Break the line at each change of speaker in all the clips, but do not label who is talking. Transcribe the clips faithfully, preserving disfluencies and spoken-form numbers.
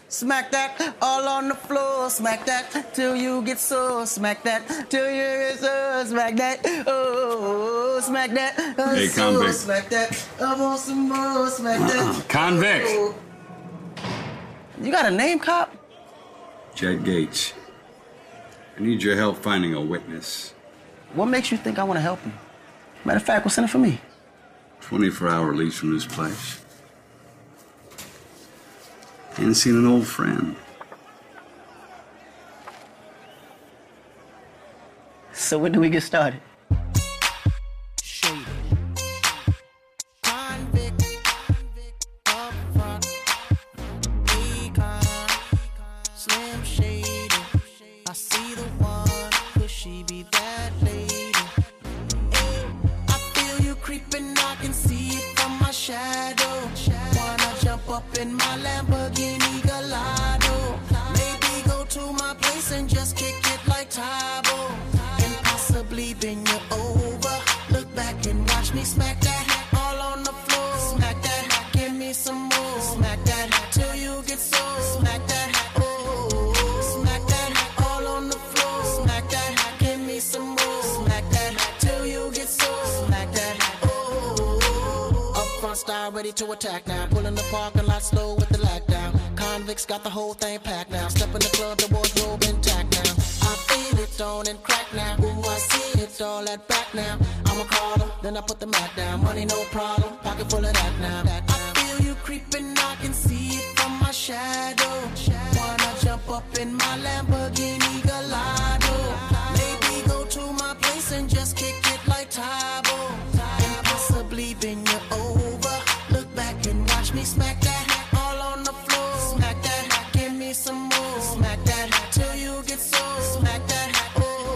Smack that all on the floor. Smack that till you get sore. Smack that till you get sore. Smack that. Oh, smack that. Uh,
hey,
so,
convict.
Smack that. I want some more. Smack that.
Convict.
Oh. You got a name, cop?
Jed Gates. I need your help finding a witness.
What makes you think I want to help you? Matter of fact, what's in it for me?
twenty-four hour release from this place. Ain't seen an old friend.
So when do we get started?
In my Lamborghini Gallardo, maybe go to my place and just kick it like Tybo, and possibly bend you over. Look back and watch me smack that all on the floor. Smack that, give me some more. Smack that till you get sore. Smack that, oh, smack that all on the floor. Smack that, give me some more. Smack that till you get sore. Smack that, oh. Up front style, ready to attack now. Pulling the parking lot slow with the lag down. Convicts got the whole thing packed now. Step in the club, the wardrobe intact now. I feel it on and crack now. Ooh, I see it all at back now. I'm a caller, then I put the mat down. Money no problem, pocket full of that now. I feel you creeping, I can see it from my shadow. Wanna jump up in my Lamborghini Gallardo. Maybe go to my place and just kick it like Tybo, and possibly bend you over. Look back and watch me smack that all on the floor. Smack that, give me some more. Smack that till you get sore. Smack that,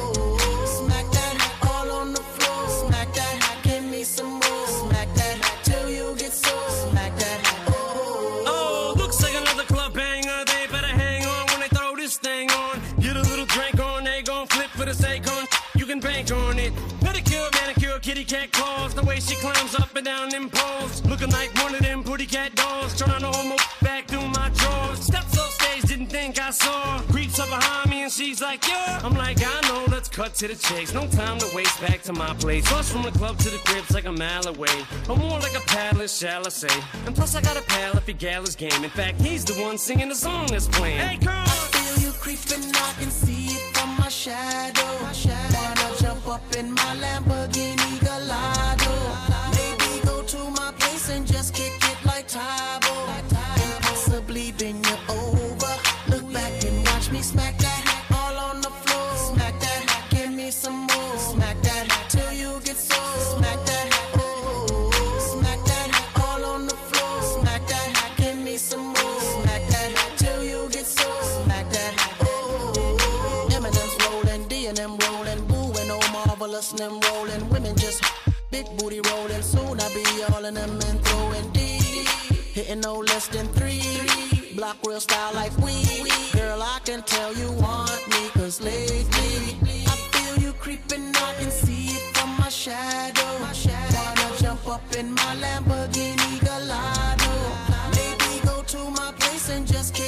oh, smack that all on the floor. Smack that, give me some more. Smack that till you get sore. Smack that, oh.
Oh, looks like another club banger. They better hang on when they throw this thing on. Get a little drink on, they gon' flip for the sake on. You can bank on it. Pedicure, manicure, kitty cat claws. The way she climbs up and down them poles. Looking like one of them pretty cat dolls. Trying to hold my back through my drawers. Steps off stage, didn't think I saw. Creeps up behind me and she's like, yeah. I'm like, I know, let's cut to the chase. No time to waste, back to my place. Bus from the club to the crib's like a mile away. Or more like a palace, shall I say. And plus I got a pal if he gal his game. In fact, he's the one singing the song that's playing. Hey, girl!
I feel you creeping, I can see it from my shadow. My shadow. Wanna jump up in my Lamborghini Gallardo. Maybe go to my place and just kick it like Tybo, and possibly bend you over. Look back and watch me smack that all on the floor. Smack that, give me some more. Smack that till you get sore. Smack that, oh, smack that all on the floor. Smack that, give me some more. Smack that till you get sore. Smack that, oh. Eminem's rolling, D and M rolling, Boo and oh marvelous them rolling. Women just big booty rolling. Soon I be all in them and throwing D. Hitting no less than three. Block real style like we. Girl, I can tell you want me, cause lately I feel you creeping, I can see it from my shadow. Wanna jump up up in my Lamborghini Gallardo. Maybe go to my place and just